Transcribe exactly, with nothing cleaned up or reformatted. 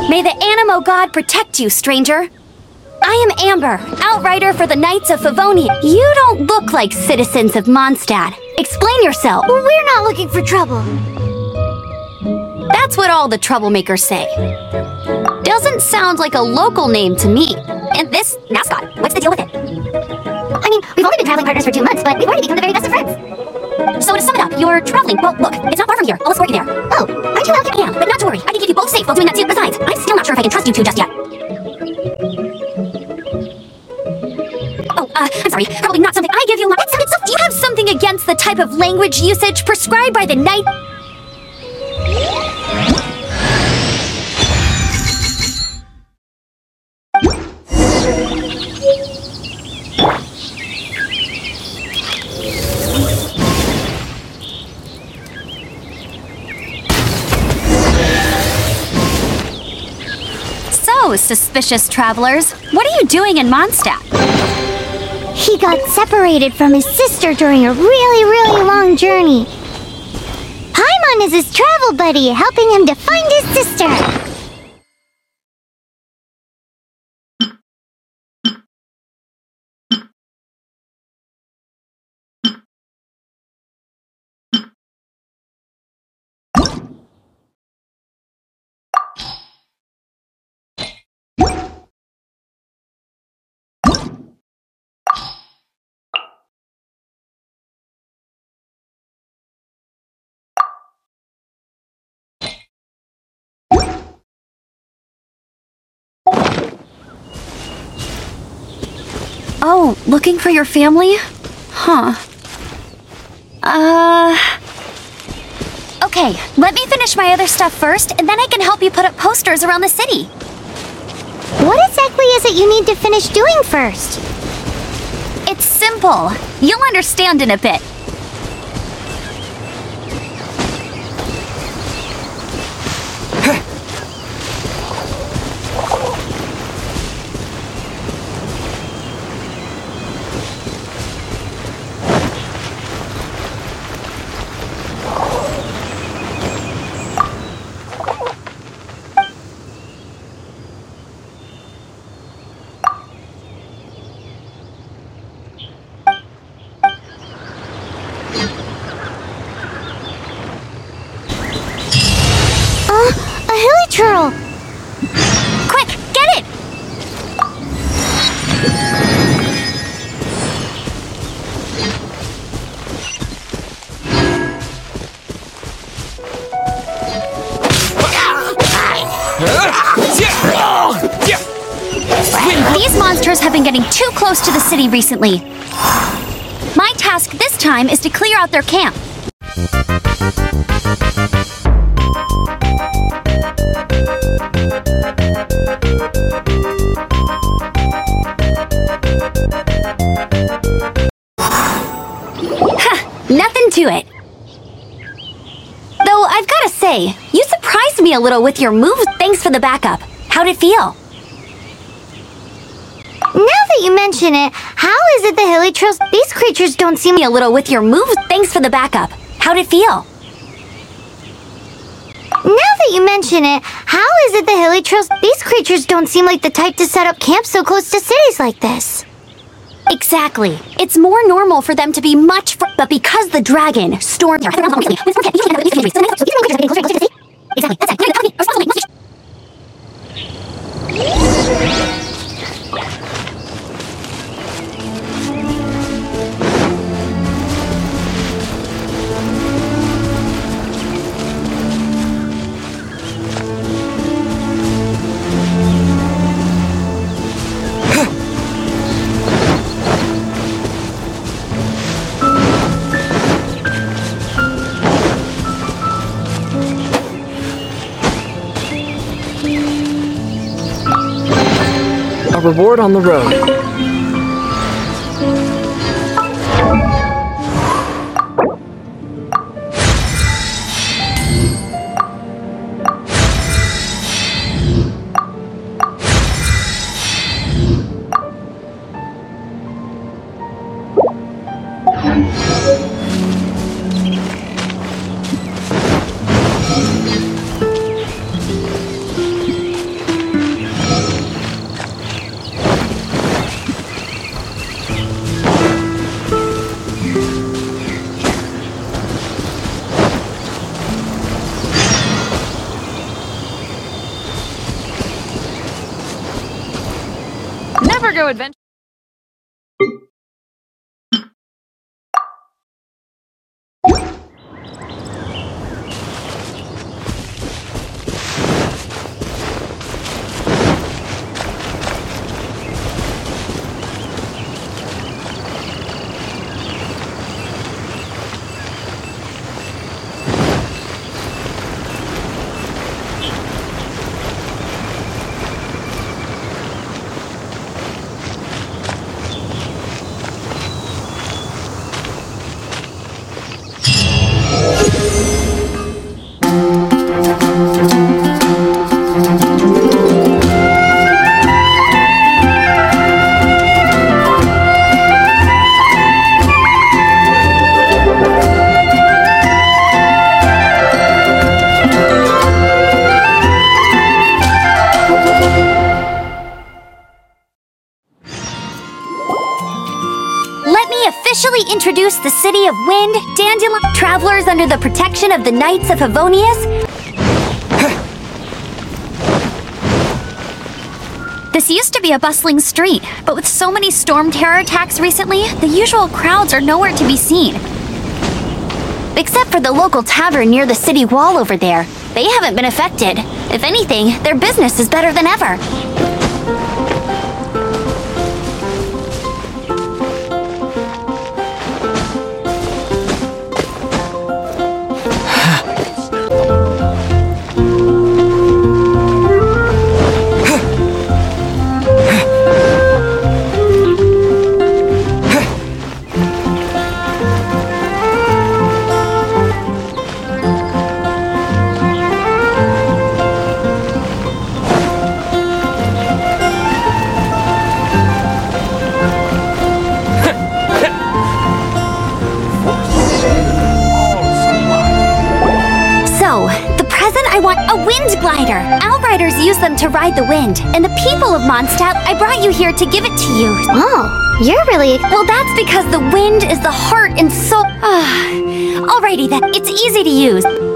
May the Animo God protect you, stranger. I am Amber, outrider for the Knights of Favonia. You don't look like citizens of Mondstadt. Explain yourself. We're not looking for trouble. That's what all the troublemakers say. Doesn't sound like a local name to me. And this mascot, what's the deal with it? I mean, we've only been traveling partners for two months, but we've already become the very best of friends. So to sum it up, you're traveling. Well, look, it's not far from here. I'll escort you there. Oh, aren't you welcome? Yeah, but not to worry. I can keep you both safe while doing that too. Besides, I'm still not sure if I can trust you two just yet. Oh, uh, I'm sorry. Probably not something I give you. That sounded so... Do you have something against the type of language usage prescribed by the Knight? So, suspicious travelers, what are you doing in Mondstadt? He got separated from his sister during a really, really long journey. Paimon is his travel buddy, helping him to find his sister. Oh, looking for your family? Huh. Uh... Okay, let me finish my other stuff first, and then I can help you put up posters around the city. What exactly is it you need to finish doing first? It's simple. You'll understand in a bit. Churl! Quick, get it! These monsters have been getting too close to the city recently. My task this time is to clear out their camp. Nothing to it. Though I've gotta say, you surprised me a little with your moves. Thanks for the backup. How'd it feel? Now that you mention it, how is it the Hilichurls? These creatures don't seem me a little with your moves. Thanks for the backup. How'd it feel? Now that you mention it, how is it the Hilichurls? These creatures don't seem like the type to set up camp so close to cities like this. Exactly. It's more normal for them to be much fr- but because the dragon stormed their exactly. That's it. A reward on the road. Mario Adventure. Officially introduce the city of Wind, Dandelion, travelers under the protection of the Knights of Favonius. This used to be a bustling street, but with so many storm terror attacks recently, the usual crowds are nowhere to be seen. Except for the local tavern near the city wall over there. They haven't been affected. If anything, their business is better than ever. A wind glider! Outriders use them to ride the wind, and the people of Mondstadt, I brought you here to give it to you. Oh, you're really... Well, that's because the wind is the heart and soul... Alrighty then, it's easy to use.